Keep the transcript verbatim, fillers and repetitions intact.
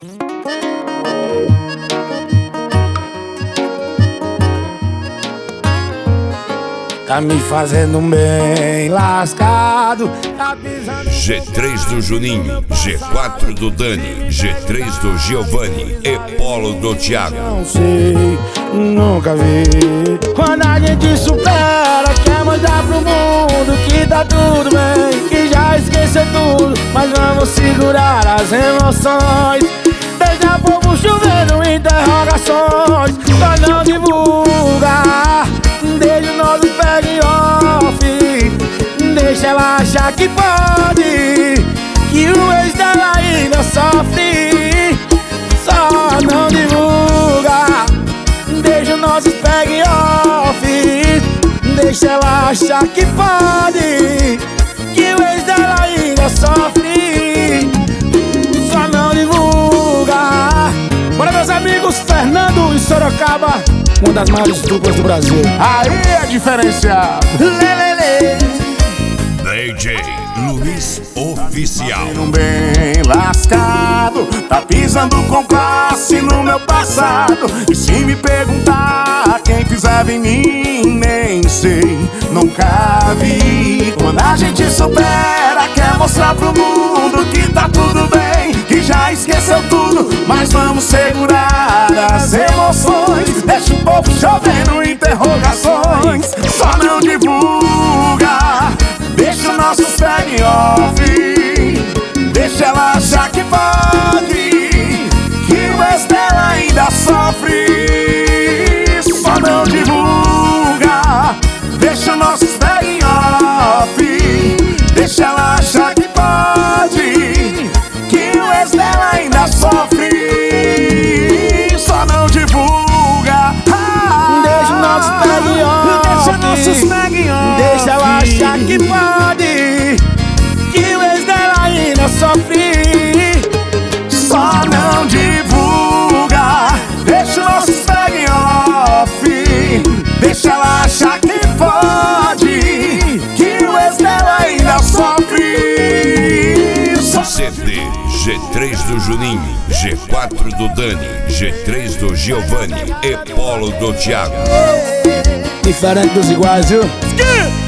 Tá me fazendo bem lascado, tá pisando... G três do Juninho, G quatro do Dani, G três do Giovanni e Polo do Thiago. Não sei, nunca vi. Quando a gente supera, quer mostrar pro mundo que tá tudo bem, que já esqueceu tudo, mas vamos segurar as emoções. Deixa o povo chovendo interrogações, só não divulga. Deixa o nosso peg off, deixa ela achar que pode, que o ex dela ainda sofre. Só não divulga. Deixa o nosso peg off, deixa ela achar que pode, que o ex dela ainda sofre. Só não divulga. Bora, meus amigos, Fernando e Sorocaba, uma das maiores duplas do Brasil. Aí é diferenciado. Lelele. D J Luiz Oficial. Bem lascado, tá pisando com classe no meu passado. E se me perguntar quem pisava em mim, nem sei, nunca vi. Quando a gente supera, quer mostrar pro mundo que tá tudo bem, que já esqueceu tudo, mas vamos segurar as emoções. Deixa o povo chovendo interrogações, só não divulga. Deixa o nosso peg off, deixa ela achar que pode, que o ex dela ainda sofre. Só não divulga. Deixa o nosso peg off, deixa ela achar que pode, que o ex dela ainda sofre. Só não divulga. Deixa o nosso peg off, deixa nossos peg off, deixa ela achar que pode, que o ex dela ainda sofre. Só não divulga. Deixa o nosso peg off, deixa ela achar que pode, que o ex dela ainda sofre. C D G três do Juninho, G quatro do Dani, G três do Giovanni e Polo do Thiago. Diferente dos iguais, viu?